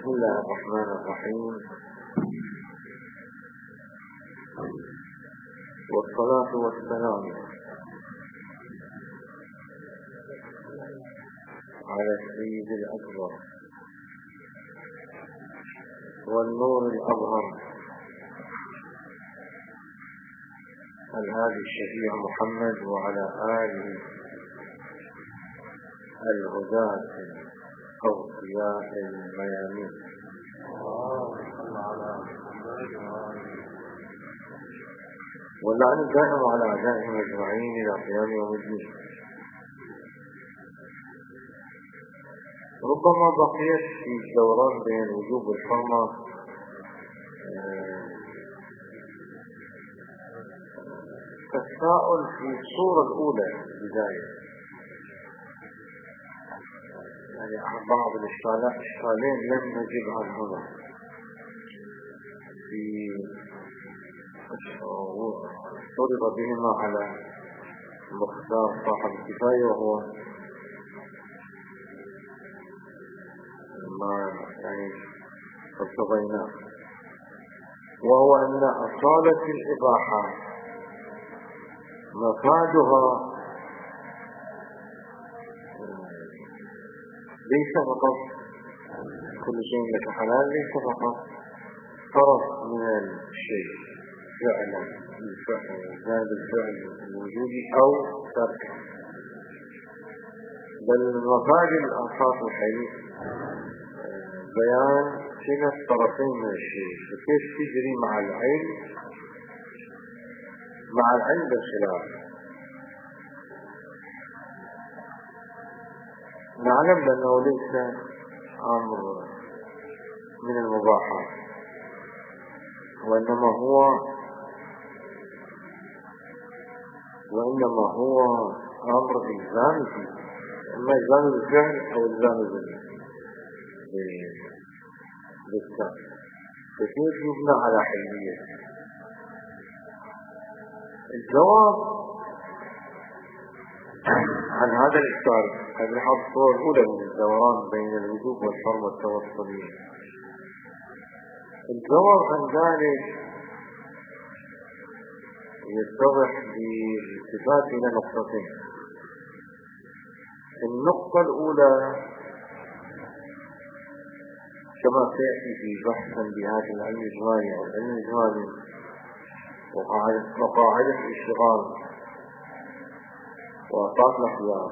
بسم الله الرحمن الرحيم، والصلاة والسلام على السيد الأكبر والنور الأظهر الهادي الشفيع محمد وعلى آله الهداة الأوفياء الميامين، واللعن الدائم على أعدائهم أجمعين إلى قيام يوم الدين. ربما بقيت في الدوران بين الوجوب والحرمة تساؤل في الصورة الأولى بداية، يعني بعض الإشكالين لم نجب عنهما في فرض بهما على مختار صاحب الكفاية، وهو ما يعني ارتضيناه، وهو أن أصالة الإباحة مفادها ليس فقط كل شيء لك حلال، ليس فقط طرف من الشيء فعلا زاد الفعل الوجودي أو تركه، بل مفاد الأساس الحديث بيان كلا الطرفين من الشيء، وكيف تجري مع العلم بالخلاف. نعلم بأنه ليس أمر من المباحات، وإنما هو أمر إلزامي، إما إلزام بالفعل أو إلزام بالسعر، فكيف يبنى على حلية؟ الجواب عن هذا الإشكال قد نحط الصورة الأولى من الدوران بين الوجوب والحرمة التوصلية. الجواب عن ذلك يتضح بالالتفات إلى نقطتين. النقطة الأولى كما سيأتي في بحث بهذا العلم الإجمالي أو العلم الإجمالي وقاعدة الاشتغال وأطاق الأخيار،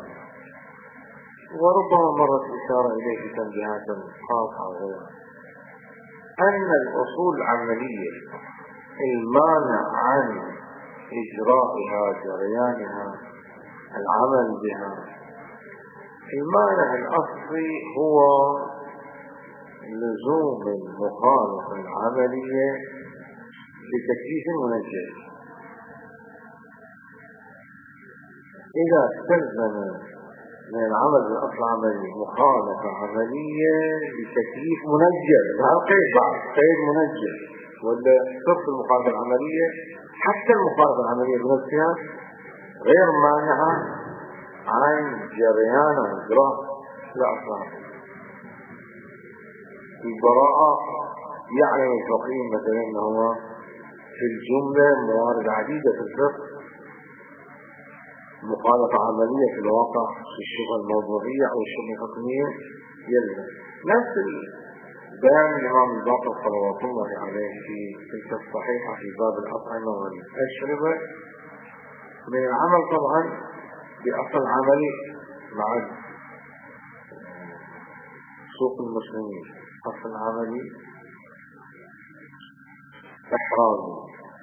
وربما مرت إشارة إليه في تنبيهات خاصة وغيرها، أن الأصول العملية المانع عن إجرائها جريانها العمل بها، المانع الأصلي هو لزوم المخالفة العملية بتكليف منجز. إذا استلزم من العمل بالأصل العملي مخالفة عملية بتكليف منجز، هذا قيد بعض قيد منجز، ولا صرف المخالفة العملية حتى المخالفة العملية بنفسها غير مانعة عن جريان وإجراء الأصل. البراءة يعلم الفقيه مثلا أنه في الجملة موارد عديدة في الفقه مخالفة عملية في الواقع في الشبهة الموضوعية أو الشبهة الحكمية يلزم. نفس بيان الإمام الباقر صلوات الله عليه في تلك الصحيحة في باب الأطعمة والأشربة من العمل طبعا بأصل عملي مع سوق المسلمين، أصل عملي إحرازي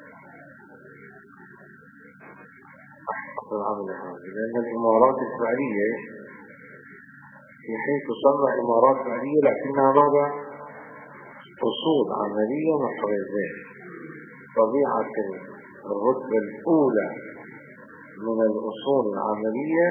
أصل عملي هذا، لأن الإمارات الفعلية في حين تصنع إمارات فعلية لكنها ماذا؟ أصول عملية محرزة. طبيعة الرتبة الأولى من الأصول العملية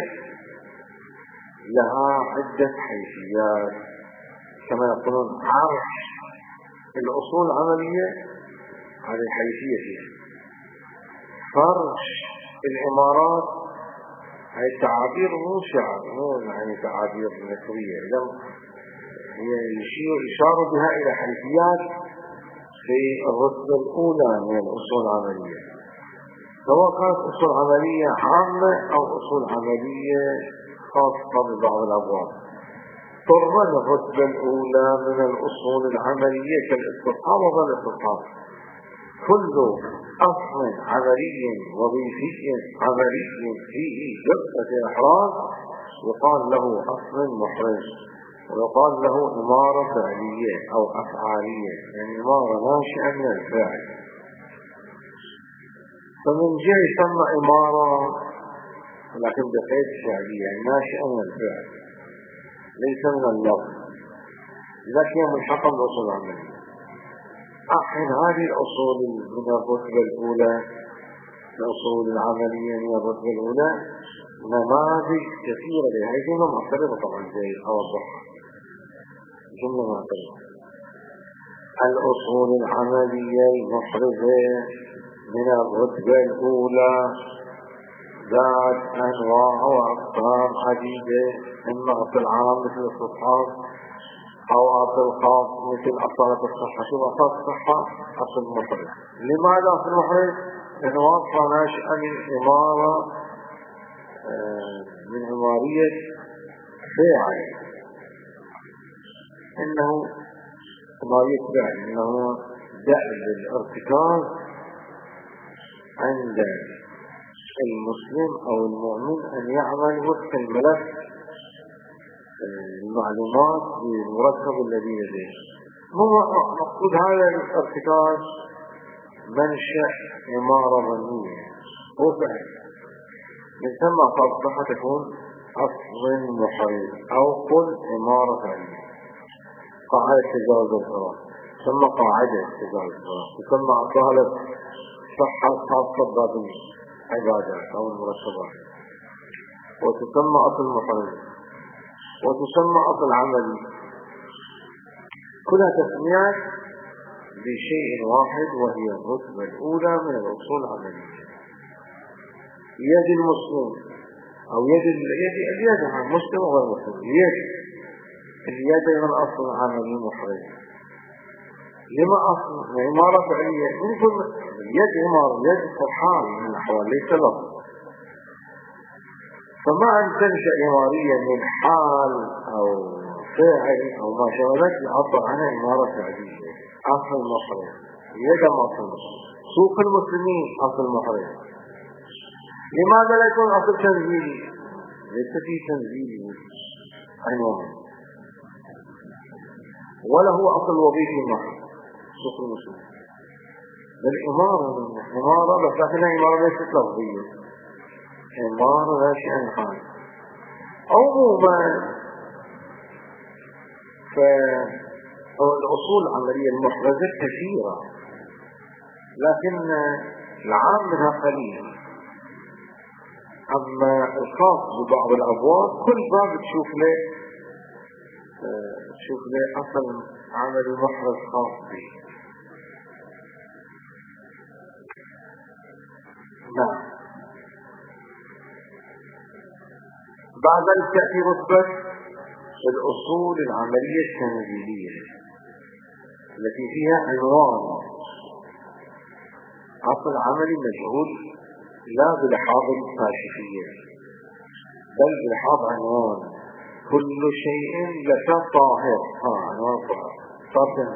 لها عدة حيثيات، كما يقولون عرش الأصول العملية هذه الحيثية فيها، فرش الإمارات هاي التعابير مو شعر، مو يعني تعابير نثرية، يشار بها إلى حيثيات في الرتبة الأولى من الأصول العملية، سواء كانت أصول عملية عامة أو أصول عملية خاصة ببعض الأبواب. تضمن الرتبة الأولى من الأصول العملية كالاستصحاب والاستصحاب كل أصل عملي وظيفي عملي فيه جرأة إحراز يقال له أصل محرز، ويقال له إمارة فعلية أو أفعالية، يعني إمارة ناشئة من الفعل. فمن جهة يسمى إمارة لكن بقيد فعلية، يعني ناشئة من الفعل ليس من اللفظ، لكن هي ملحقة بالأصول العملية. أحد هذه الأصول من الرتبة الأولى، الأصول العملية من الرتبة الأولى نماذج كثيرة لها، جملة معترضة طبعا زي أوضحها، جملة معترضة. الأصول العملية المحرزة من الرتبة الأولى ذات أنواع وأقسام عديدة، إما أصل عام مثل الاستصحاب أو أصل خاص مثل أصالة الصحة. شو أصالة الصحة؟ أصل محرز. لماذا أصل محرز؟ لأنه واضحة ناشئة من إمارة من عمارية فاعل، إنه عمارية فاعل، إنه دأب الارتكاز عند المسلم أو المؤمن أن يعمل وفق الملف المعلومات بالمركب الذي لديه. هو مقصود هذا الارتكاز منشأ إمارة ظنية، هو فعل من ثم فالصحة تكون أصل محرز أو قل إمارة فعلية. قاعدة تجاوز الفراغ ثم قاعدة تجاوز الفراغ تسمى أصالة صحة خاصة باب العبادات أو المركبات، وتسمى أصل محرز، وتسمى أصل عملي، كلها تسميات بشيء واحد، وهي الرتبة الأولى من الأصول العملية. يد المسلم أو يد مسلم وغير مسلم، اليد من أصل عملي محرز. لما أصل عمارة فعلية؟ يمكن اليد عمارة، اليد فرحان من الأحوال ليس لفظ، فما أن تنشأ عمارية من حال أو فاعل أو ما شابه يعبر عنها عمارة فعلية. أصل محرز، يد أصل، سوق المسلمين أصل محرز. لماذا لا يكون أصل تنزيلي؟ ليس فيه تنزيلي عنوان، ولا هو أصل وظيفي محرز سوق المسلمين. الإمارة بس لكنها إمارة ليست لفظية، إمارة ناشئة عن حال. عموما فالأصول العملية المحرزة كثيرة، لكن العام منها قليل. أما الخاص ببعض الأبواب كل باب تشوف له أصل عملي محرز خاص به. نعم. بعد ذلك تأتي رتبة الأصول العملية التنزيلية التي فيها عنوان أصل عملي مجهول لا بلحاظ الكاشفية بل بلحاظ عنوان كل شيء لك طاهر. عنوان طاهر.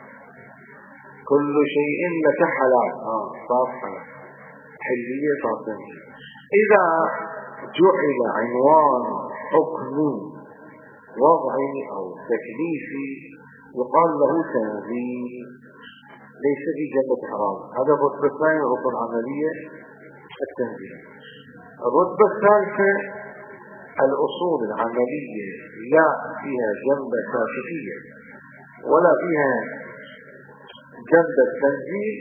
كل شيء لك حلال. صار حلال، حلية طاهر. إذا جعل عنوان حكمي وضعي أو تكليفي يقال له تنزيل، ليس في جنة حرام. هذا الرتبة الثانية، الرتبة العملية التنزيل. الرتبة الثالثة الأصول العملية لا فيها جنبة كاشفية ولا فيها جنبة تنزيل،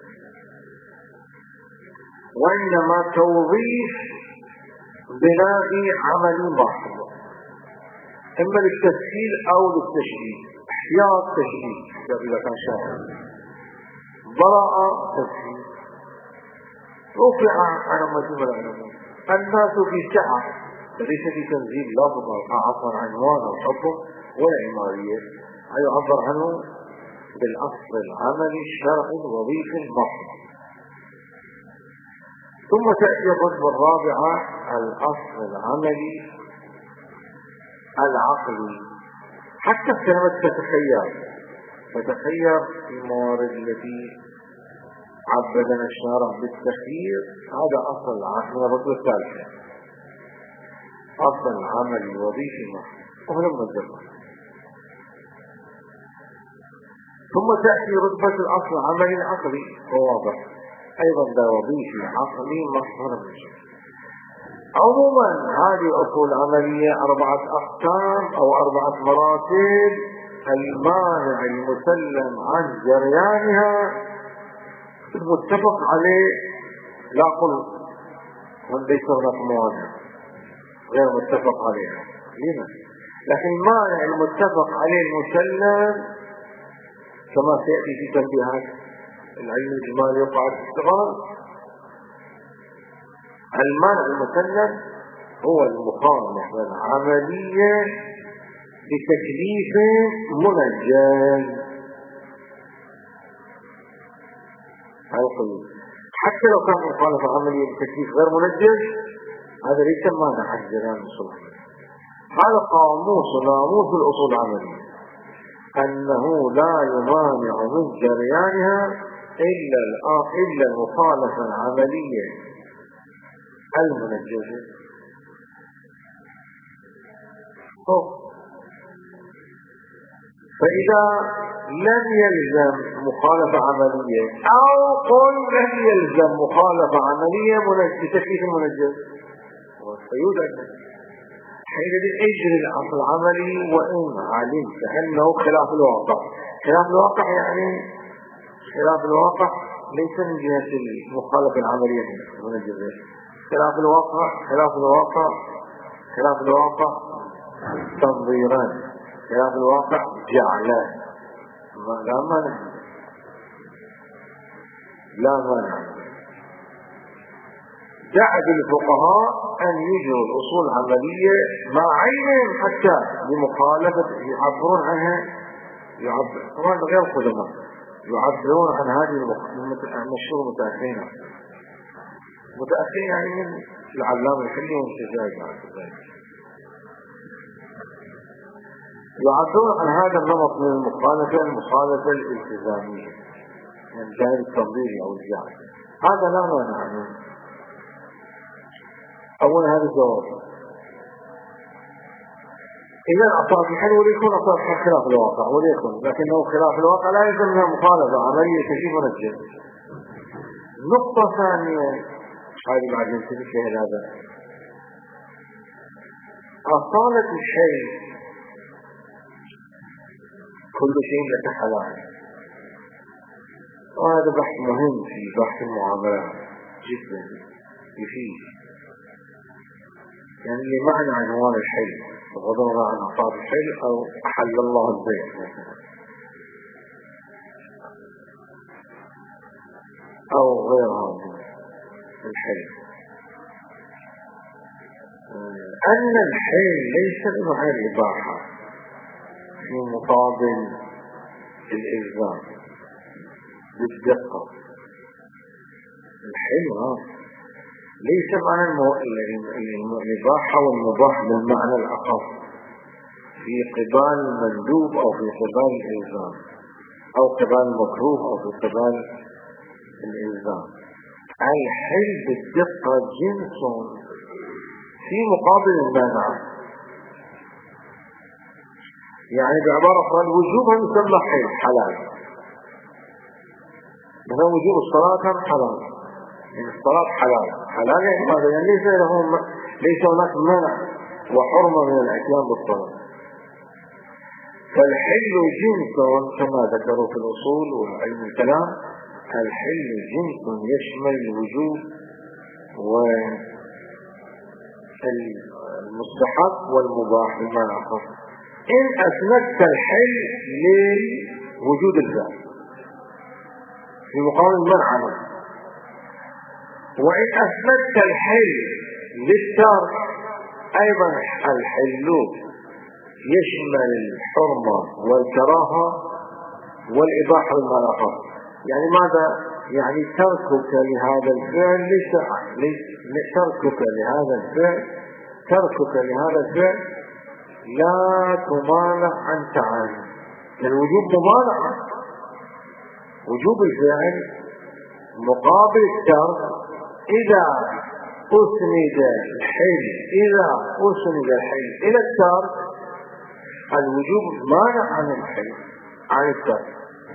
وإنما توظيف بناء عمل محض، إما للتسهيل أو للتشديد. احتياط تشديد إذا كان شاعر، براءة تسهيل. رفع عن مجموع العلماء الناس في سعة، ليس في تنزيل لفظ عفوا عنوان أو حكم، ولا إمارية، يعبر عنه بالأصل العملي الشرعي الوظيفي المحض. ثم تأتي الرتبة الرابعة الأصل العملي العقلي. حتى كلمة تتخير في الموارد التي عبدنا الشارع بالتخيير، هذا أصل العقل. الرتبة الثالثة أصل العمل الوظيفي المحض وهلم الجمع. ثم تأتي رتبة الأصل العملي العقلي، وواضح أيضا ده وظيفي عقلي مصدر من شيء. عموما هذه الأصول العملية 4 أقسام أو 4 مراتب. المانع المسلم عن جريانها المتفق عليه، لا قل من ليس هناك موانع غير متفق عليها، لما؟ لكن المانع المتفق عليه المسلم كما سيأتي في تنبيهات العلم الإجمالي وقاعدة الاشتغال. المانع المسلم هو المخالفة العملية بتكليف منجز. حتى لو كان مخالفة عملية بتكليف غير منجز، هذا ليس مانع عن جريان الأصول العملية. هذا قاموس ناموس الأصول العملية، أنه لا يمانع من جريانها إلا المخالفة العملية المنجزة. فإذا لم يلزم مخالفة عملية أو قل لم يلزم مخالفة عملية بتكليف المنجز فيوجد حينئذ اجري الأصل العملي وإن علمت أنه خلاف الواقع. خلاف الواقع يعني خلاف الواقع ليس من جهة المخالفة العملية المنجزة. خلاف الواقع تنظيران، خلاف الواقع جعلان. لا مانع. دعا الفقهاء أن يجروا الأصول العملية مع عينهم حتى بمخالفة يعبرون عنها، طبعا غير القدماء يعبرون عن هذه المشهور متأخرين يعني من العلامة الحلي والشجاج يعبرون عن هذا النمط من المخالفة الالتزامية من جانب التنظيري أو الجعل. هذا لا مانع عنه. أولا هذا الجواب. إذا أعطاء الحل وليكون أعطاء خلاف الواقع لكنه خلاف الواقع لا يلزم منها مخالفة عملية تجيب ونجد. نقطة ثانية هذه بعد ننتبه هذا أصالة الشيء كل شيء لك حلال، وهذا بحث مهم في بحث المعاملات جدا يفيد. يعني لمعنى عنوان الحي بغض النظر عن أصالة الشيء أو أحل الله البيع أو غيرها من الحي، أن الحي ليس بمعنى الإباحة في مقابل الإلزام بالدقة. الحي ليس معنى الإباحة والمباح بالمعنى الأخف في قبال المندوب أو في قبال الإلزام أو قبال المكروه أو في قبال الإلزام. الحي بالدقة جنس في مقابل المانع. يعني بعبارة أخرى الوجوب يسمى حي حلال، مثلا وجوب الصلاة كان حلال، يعني الصلاة حلال يعني ماذا؟ يعني ليس هناك منع وحرمة من الاتيان بالصلاة. فالحل جنس كما ذكروا في الأصول وعلم الكلام، الحل جنس يشمل الوجوب والمستحب والمباح بمعنى آخر. إن أسندت الحل لوجود الذات في مقابل المنع عنه، وإن أسندت الحل للترك أيضا الحل يشمل الحرمة والكراهة والإباحة والمراحة. يعني ماذا؟ يعني تركك لهذا الفعل تركك لهذا الفعل لا تمانع عن تعالي. الوجوب ممانعة، وجوب الفعل مقابل الترك. إذا أسند الحل إلى الترك الوجوب مانع عن الترك.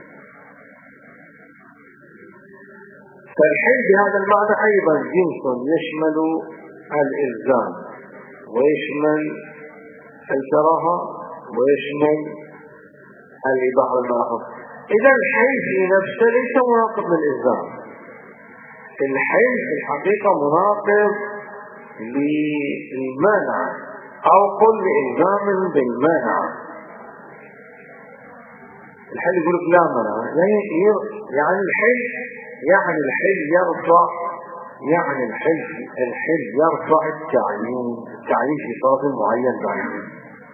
فالحل بهذا المعنى أيضا جنس يشمل الإلزام ويشمل الكراهة ويشمل الإباحة والمراحة. إذا الحل في نفسه ليس مناقض للإلزام. الحل في الحقيقة مناقض للمانع أو قل لإلزام بالمانع. الحل يقول لك لا منع، يعني الحل يرفع التعيين في طرف معين بعيد،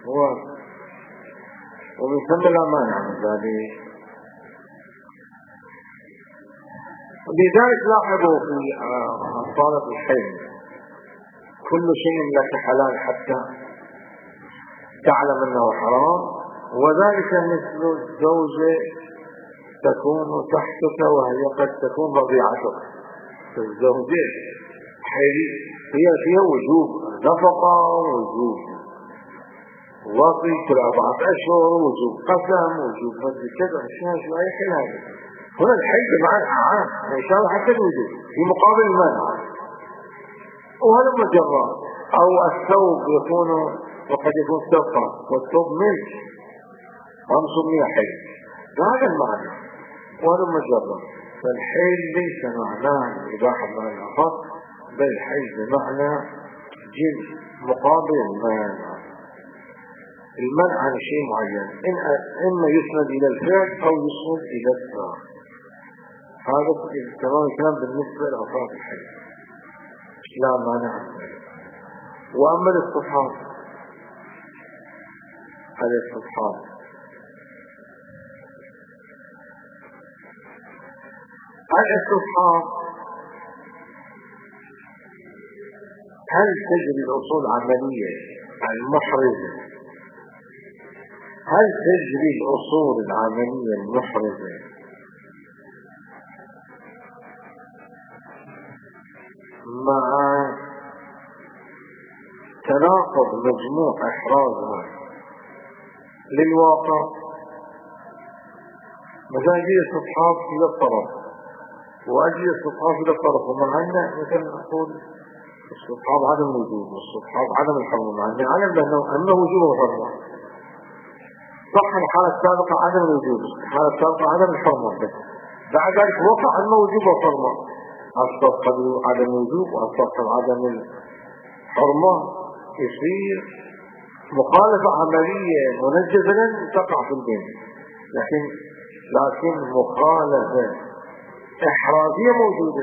ومن ثم لا مانع من ذلك. لذلك لاحظوا في طالب الحل كل شيء لك حلال حتى تعلم أنه حرام، وذلك مثل الزوجة تكون تحتك وهي قد تكون رضيعتك. الزوجة فيها وجوب نفقة، وجوب وصي كل 4 أشهر، وجوب قسم، وجوب فضل كذا أشياء شوية حلال. هنا الحل بمعنى عام يشمل حتى الوجوب في مقابل المنع. وهذا مجرى. أو الثوب يكون وقد يكون سفر والثوب ملك 500 حل، هذا المعنى وهذا مجرى. فالحل ليس معناه الإباحة بمعنى الأخر، بل الحل بمعنى جنس مقابل المنع عن شيء معين، إما يسند إلى الفعل أو يسند إلى الترك. هذا تمام الكلام بالنسبة لأفراد الحل، لا مانع عن ذلك. وأما الاستصحاب هل تجري الأصول العملية المحرزة مع تناقض مجموع إحرازها للواقع؟ مثلا أجل الاستصحاب إلى الطرف وأجل الاستصحاب إلى الطرف، ومع أن مثلا نقول استصحاب عدم وجود واستصحاب عدم الحرمة، مع أن علم أنه وجود وحرمة. صح الحالة السابقة عدم الوجود، الحالة السابقة عدم الحرمة، بس بعد ذلك وقع أنه وجود وحرمة، أصبح عدم الوجود وأصبح عدم الحرمة، يصير مخالفة عملية منجزة تقع في البين، لكن مخالفة إحرازية موجودة.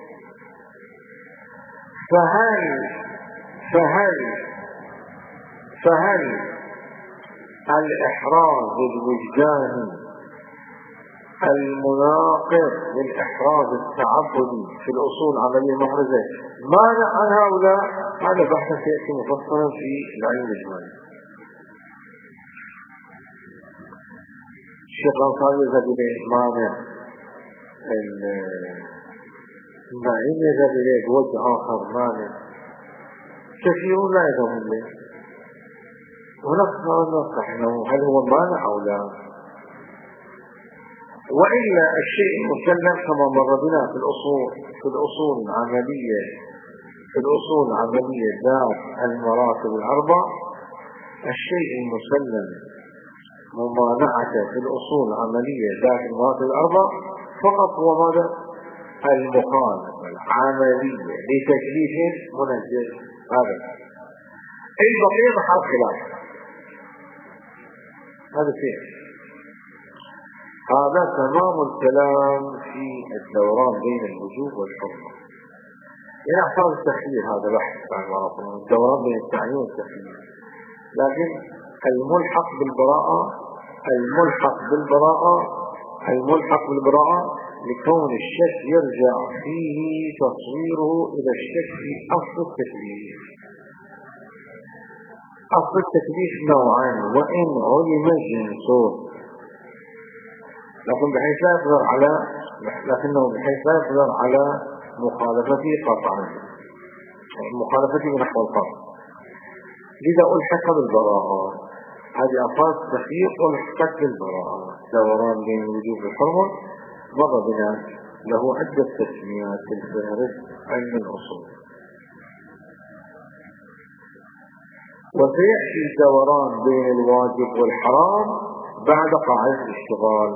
فهل الإحراز الوجداني المناقض للإحراز التعبدي في الأصول العملية المحرزة مانع عن هؤلاء؟ هذا بحث سيأتي مفصلا في العلم الإجمالي. الشيخ الأنصاري يذهب إليه مانع، النعيم يذهب إليه بوجه آخر مانع، كثيرون لا يذهبون إليه. هناك نصح هل هو مانع أو لا؟ وإلا الشيء المسلم كما مر بنا في الأصول العملية ذات المراتب الأربع، الشيء المسلم ممانعته في الأصول العملية ذات المراتب الأربع فقط هو ماذا؟ المخالفة العملية لتكليف منجز. هذا البقية محل خلاف، هذا فيه. هذا تمام الكلام في الدوران بين الوجوب والحرمة. يعني أحسن التخيير، هذا بحث عن الدوران بين التعيين والتخيير. لكن الملحق بالبراءة لكون الشك يرجع فيه تصويره إلى الشك في أصل التكليف. أصل التكليف نوعان وإن علم جنسه، لكنه بحيث لا يقدر على مخالفته قطعا، مخالفته نحو القطع. لذا ألحق بالبراءة. هذه أفراد تخيير ألحقت بالبراءة. دوران بين الوجوب والحرمة مر بنا له عدة تسميات في الفهرس علم الأصول. وسيأتي الدوران بين الواجب والحرام بعد قاعدة الاشتغال،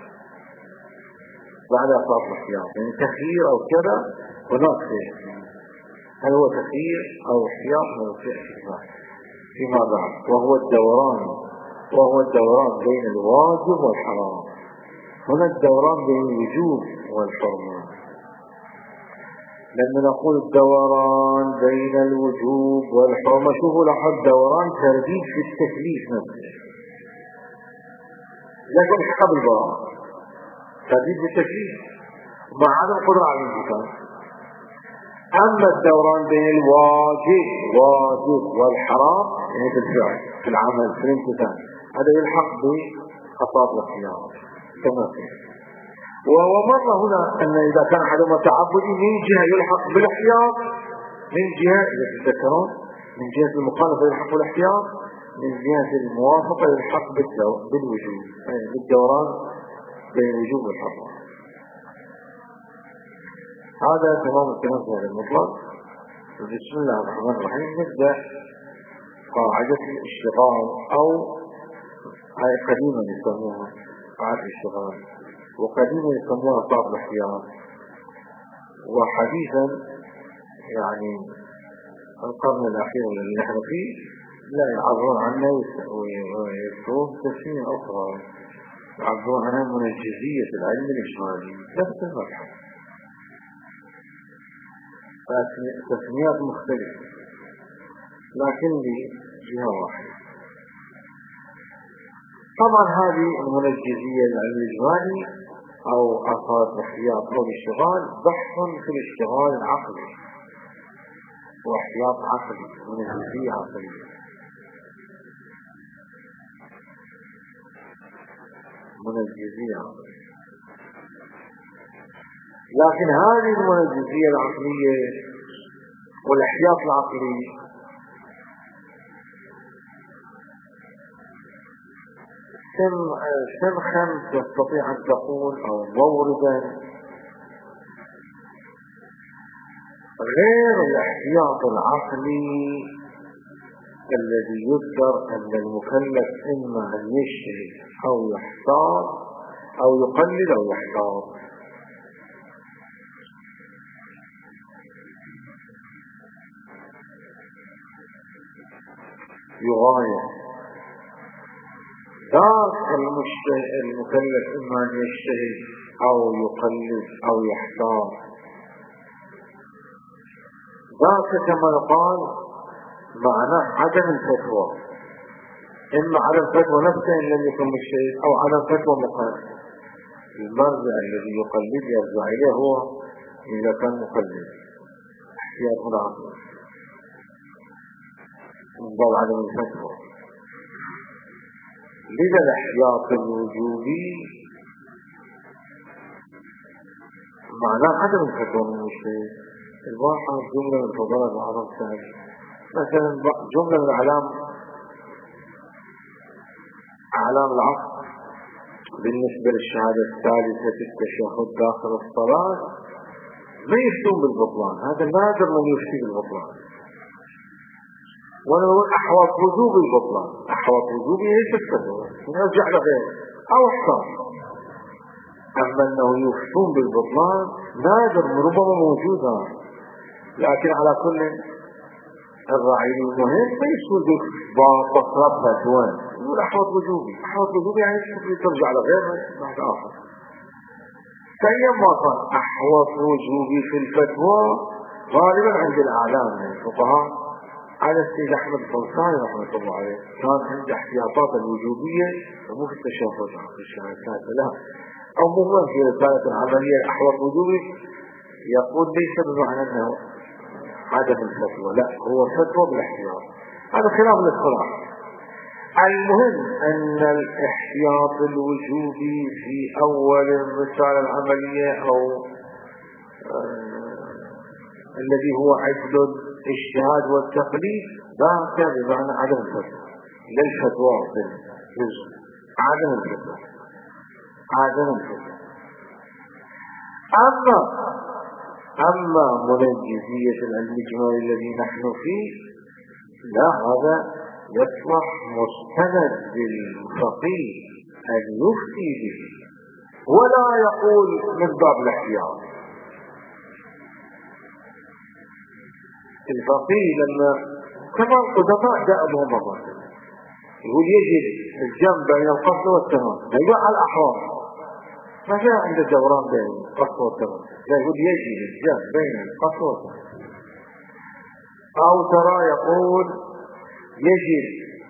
بعد أساس الاحتياط. يعني تخيير أو كذا هناك سيأتي، هل هو تخيير أو احتياط أو سيأتي فيما بعد. وهو الدوران بين الواجب والحرام. هنا الدوران بين الوجوب والحرمة. لما نقول الدوران بين الوجوب والحرمة، شوفوا لاحظ دوران ترديد في التكليف نفسه، لكن حق بالبراءة ترديد في التكليف مع عدم القدرة على الانتقام. أما الدوران بين الواجب والحرام يعني في الفعل، في العمل، في الامتثال، هذا يلحق بخطاب الاختيار كما فيه. وهو مر هنا أن إذا كان أحدهما تعبدي من جهة يلحق بالاحتياط، من جهة إذا تذكرون من جهة المخالفة يلحق بالاحتياط، من جهة الموافقة يلحق بالوجوب، بالدوران بين الوجوب والحرام. هذا تمام الكلام في هذا المطلق. بسم الله الرحمن الرحيم نبدأ قاعدة الاشتغال، أو هاي قديما يسموها قاعدة الاشتغال، وقديما يسموها طاب الاحتياط، وحديثا يعني القرن الأخير الذي نحن فيه لا يعبرون عنه ويذكرون تسمية أخرى يعبرون عنها منجزية العلم الإجمالي، نفس المبحث، تسميات مختلفة لكن بجهة واحدة. طبعا هذه المنجزية العلم الإجمالي أو أفراد الاحتياط أو الاشتغال بحث في الاشتغال العقلي واحتياط عقلي، منجزية عقلية. لكن هذه المنجزية العقلية والاحتياط العقلي سمخا تستطيع أن تقول أو موردا غير الاحتياط العقلي الذي يذكر أن المكلف إما أن يجتهد أو يحتاط أو يقلل أو يحتاط. يغاير ذاك المكلف إما أن يجتهد أو يقلل أو يحتاط، ذاك كما يقال معناه عدم الفتوى، إما عدم فتوى نفسه إن لم يكن مجتهد أو عدم فتوى مقارنة. المرجع الذي يقلد يرجع إليه هو إذا كان مقلد احتياط العقل من باب عدم الفتوى. لذا الاحتياط الوجوبي معناه عدم الفتوى من المجتهد. الواحد جملة من فضائل العرب سهل، مثلا جملة من أعلام العصر بالنسبة للشهادة الثالثة في التشهد داخل الصلاة ما يفتون بالبطلان، هذا نادر من يفتي بالبطلان. وانا اقول احوط وجوب البطلان، احوط وجوبي ليس الفتوى، نرجع لغيره او احسن. اما انه يفتون بالبطلان نادر، ربما موجودا، لكن على كل الراعي المهم ما يسول بطلب فتوى، يقول احوط وجوبي. احوط وجوبي يعني ترجع لغيره بعد اخر. فايما كان احوط وجوبي في الفتوى غالبا عند الاعلام من الفقهاء على السيد أحمد الفلساني رحمة الله عليه كان عنده احتياطات الوجوبية ومو في التشهد في الشهادات لا، أو مو في رسالة العملية الأحوال الوجوبي يقول ليس بمعنى أنه عدم الفتوى، لا هو فتوى بالاحتياط. هذا خلاف الاصطلاح. المهم أن الاحتياط الوجوبي في أول الرسالة العملية أو الذي هو عدل الاجتهاد والتقليد ذاك بمعنى عدم الفتوى، لا الفتوى بالجزء، عدم الفتوى. أما منجزية العلم الإجمالي الذي نحن فيه لا، هذا يصلح مستند للفقيه أن يفتي به ولا يقول من باب الاحتياط. الفقيه لما كما القدماء دأبوا مرات يقول يجب الجمع بين القصد والتمام، لا يقول على الأحوال، ما جاء عند الدوران بين القصد والتمام، لا يقول يجب الجمع بين القصد والتمام. أو ترى يقول يجب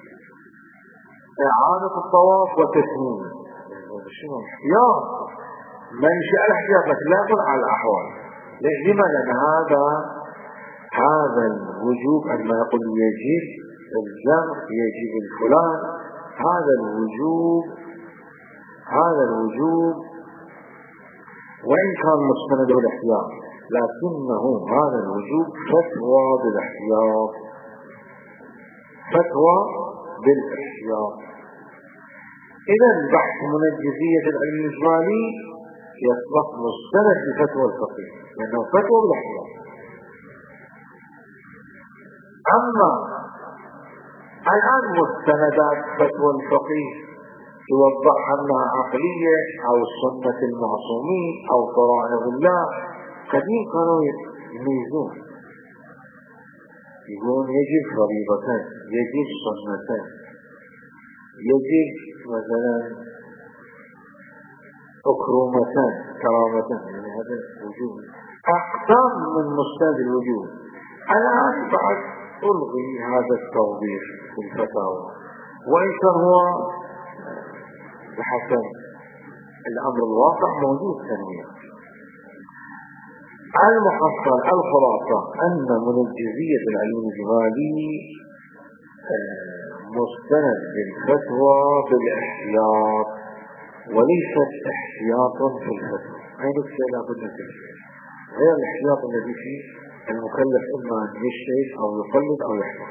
إعادة الطواف وتسميم. شنو احتياط؟ منشأ الاحتياط لكن لا يقول على الأحوال. لماذا؟ لأن هذا الوجوب عندما يقول يجب الجمع يجب الفلان، هذا الوجوب وإن كان مستند بالاحتياط لكنه هذا الوجوب فتوى بالاحتياط. إذا بحث منجزية العلم الإجمالي يصبح مستند بفتوى الفقيه لأنه فتوى بالاحتياط. أما الآن مستندات فتوى الفقيه توضح أنها عقلية أو سنة المعصومين أو فرائض الله، قديم كانوا يميزون يقولون يجب فريضتان، يجب سنتان، يجب مثلا أكرمتان كرامتان، يعني هذا وجوب أقدم من مستند الوجوب. الآن بعد ألغي هذا التوضيح في الفتاوى، وإن كان هو بحسب الأمر الواقع موجود تنويع. المحصل الخلاصة أن منجزية العلم الإجمالي مستند بالفتوى بالاحتياط وليست احتياطا في الفتوى. أي نقطة لا بد من تشريح غير الاحتياط الذي فيه المكلف إما أن يجتهد أو يقلد أو يحفظ.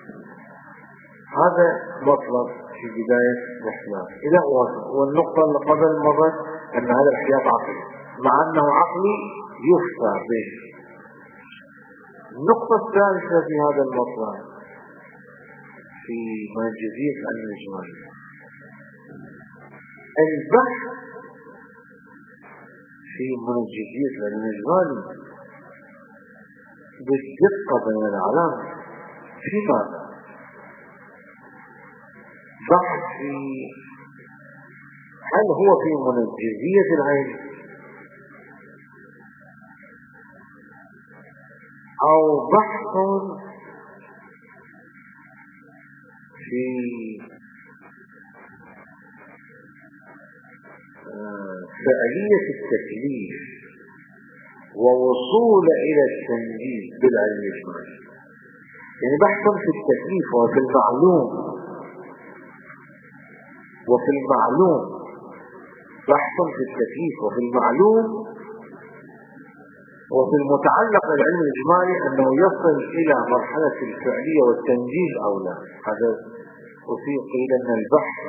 هذا مطلب في بداية الاحتياط. إذا والنقطة اللي قبل مرت أن هذا الاحتياط عقلي، مع أنه عقلي يفتى به. النقطة الثالثة في هذا المطلب في منجزية العلم الإجمالي البحث في منجزية العلم الإجمالي بالدقة بين العلامة. في ماذا؟ بحث في هل هو في منجزية العلم أو بحث في فعالية التكليف ووصول إلى التنجيز بالعلم الإجمالي. يعني بحث في التكليف وفي المعلوم بحث في التكليف وفي المعلوم وفي المتعلق بالعلم الإجمالي أنه يصل إلى مرحلة الفعلية والتنجيز أو لا. هذا وفيه قيل أن البحث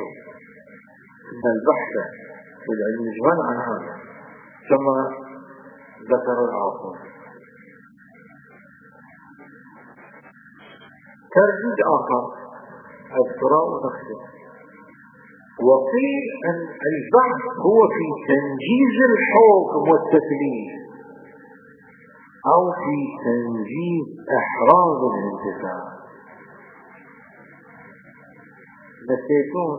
في العلم الإجمالي عن هذا كما ذكر الآخر. ترديد آخر الثراء ونقصه. وقيل أن البحث هو في تنجيز الحكم والتكليف أو في تنجيز إحراز الانتفاع. نسيتون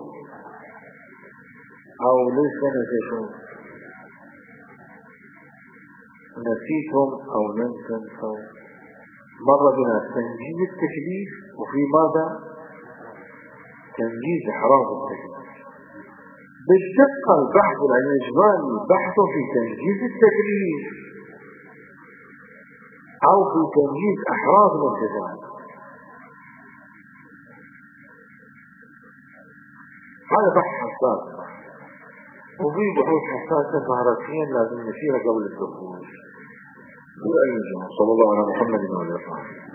أو ليس نسيتون؟ نسيتم أو لم تنسوا؟ مر بنا تنجيز التكليف وفي ماذا؟ تنجيز إحراز التكليف. بالدقة البحث عن الإجمال البحث في تنجيز التكليف أو في تنجيز إحراز الالتزام. هذا بحث حساس، وفي بحوث حساسة مهاراتيا لازم نسيرها قبل الدخول. صلى الله على محمد وعلى آله.